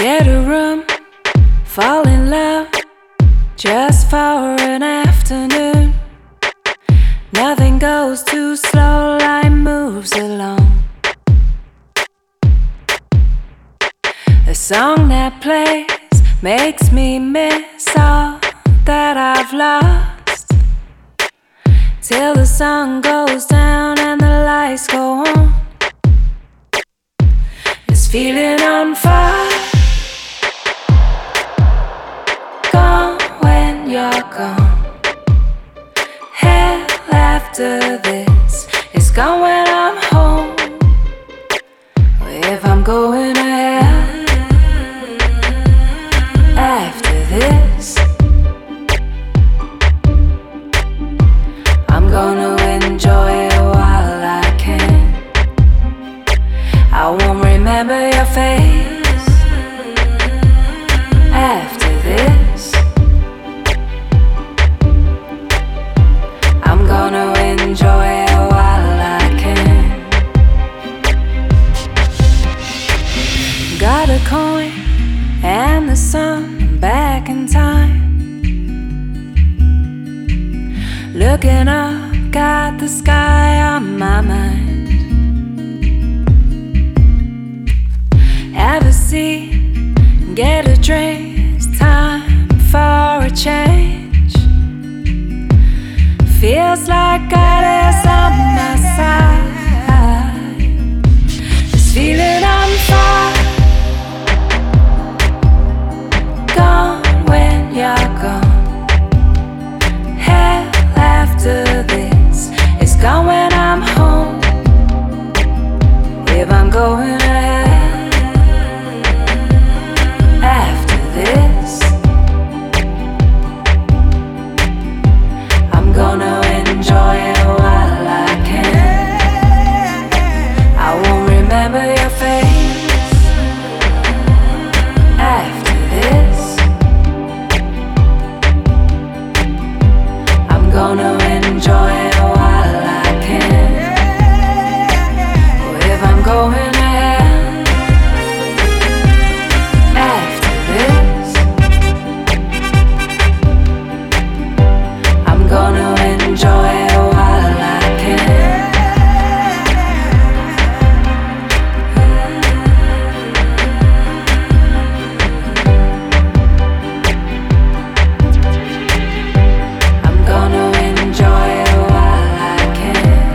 Get a room, fall in love, just for an afternoon. Nothing goes too slow, life moves along. The song that plays makes me miss all that I've lost, till the sun goes down and the lights go on. This feeling on fire, gone when you're gone. Hell after this is gone when I'm home. If I'm going to hell after this, I'm gonna enjoy it while I can. I won't remember your face after this. I'm gonna enjoy it while I can. Got a coin and the sun back in time. Looking up, got the sky on my mind. Have a seat, get a drink, it's time for a change. Feels like God is on my side. This feeling on fire, gone when you're gone. Hell after this is gone when I'm home. If I'm going to hell after this, I'm gonna enjoy it while I can. I won't remember your face after this. I'm gonna enjoy it while I can. Oh, if I'm going to hell after this, I'm gonna enjoy it while I can. I'm gonna enjoy it while I can.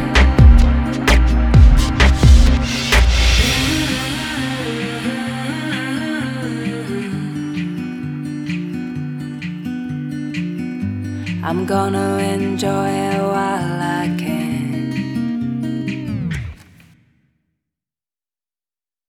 I'm gonna enjoy it while I can.